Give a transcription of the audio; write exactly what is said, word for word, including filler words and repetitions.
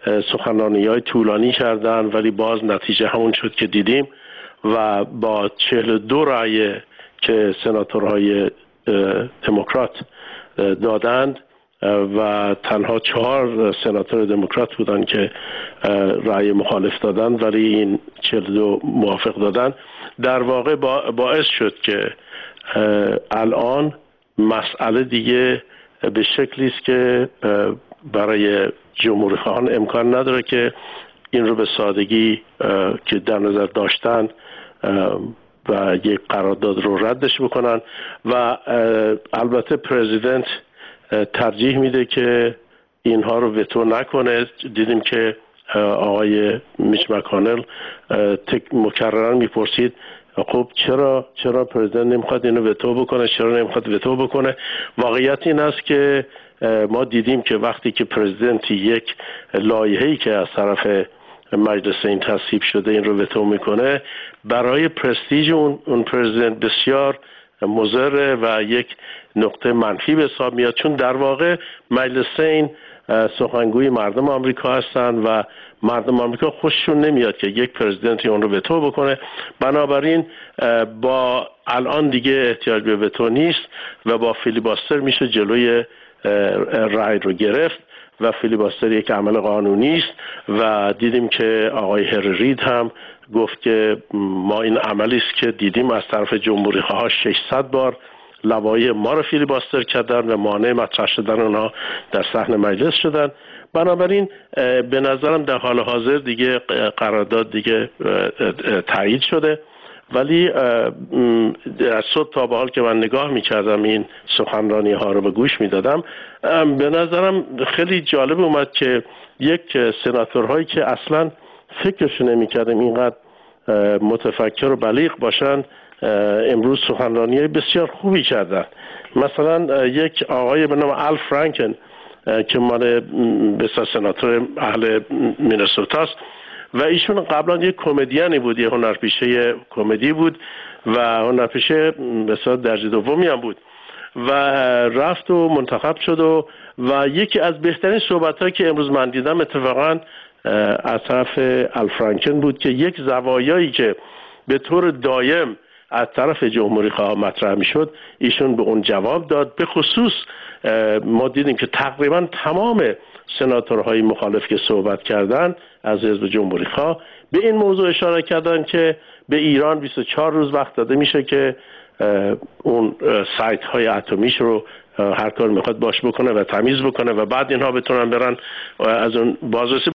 سخنرانی های طولانی کردن، ولی باز نتیجه همون شد که دیدیم و با چهل و دو رأی که سناتورهای دموکرات دادند و تنها چهار سناتور دموکرات بودن که رأی مخالف دادن ولی این چهل و دو موافق دادن، در واقع باعث شد که الان مسئله دیگه به شکلی است که برای جمهوری خواهان امکان نداره که این رو به سادگی که در نظر داشتن و یک قرارداد رو ردش بکنن و البته پرزیدنت ترجیح میده که اینها رو وتو نکنه. دیدیم که آقای میچ مکانل مکررن میپرسید خب چرا چرا پرزیدنت نمیخواد اینو وتو بکنه، چرا نمیخواد وتو بکنه. واقعیت این است که ما دیدیم که وقتی که پرزیدنت یک لایحه‌ای که از طرف مجلس این تصویب شده این رو وتو میکنه، برای پرستیژ اون اون پرزیدنت بسیار مضر و یک نقطه منفی به حساب میاد، چون در واقع مجلس این سخنگوی مردم آمریکا هستند و مردم آمریکا خوششون نمیاد که یک پرزیدنتی اون رو وتو بکنه. بنابراین با الان دیگه احتیاج به وتو نیست و با فیلیباستر میشه جلوی رای رو گرفت و فیلیباستر یک عمل قانونی است و دیدیم که آقای هری رید هم گفت که ما این عملی است که دیدیم از طرف جمهوری خواها ششصد بار لوایح ما رو فیلیباستر کردن و مانع مطرح شدن اونها در صحن مجلس شدن. بنابراین به نظرم در حال حاضر دیگه قرارداد دیگه تایید شده، ولی از صبح تا به حال که من نگاه می‌کردم این سخنرانی ها رو به گوش می‌دادم، به نظرم خیلی جالب اومد که یک سناتورهایی که اصلا فکرش نمی‌کردم اینقدر متفکر و بلیغ باشن امروز سخنرانی بسیار خوبی کردن. مثلا یک آقای به نام آل فرانکن که مال بسیار سناتور اهل مینسوتاست و ایشون قبلا یک کمدیانی بود، یک هنرپیشه کمدی بود و هنرپیشه بسیار درجه دومی هم بود و رفت و منتخب شد و و یکی از بهترین صحبت‌هایی که امروز من دیدم اتفاقا از طرف آل فرانکن بود که یک زوایایی که به طور دایم از طرف جمهوری خواه مطرح میشد ایشون به اون جواب داد. به خصوص ما دیدیم که تقریبا تمام سناتورهای مخالف که صحبت کردن از حزب جمهوری خواه به این موضوع اشاره کردن که به ایران بیست و چهار روز وقت داده میشه که اون سایت های اتمیش رو هر کار میخواد باش بکنه و تمیز بکنه و بعد اینها بتونن برن از اون بازرسی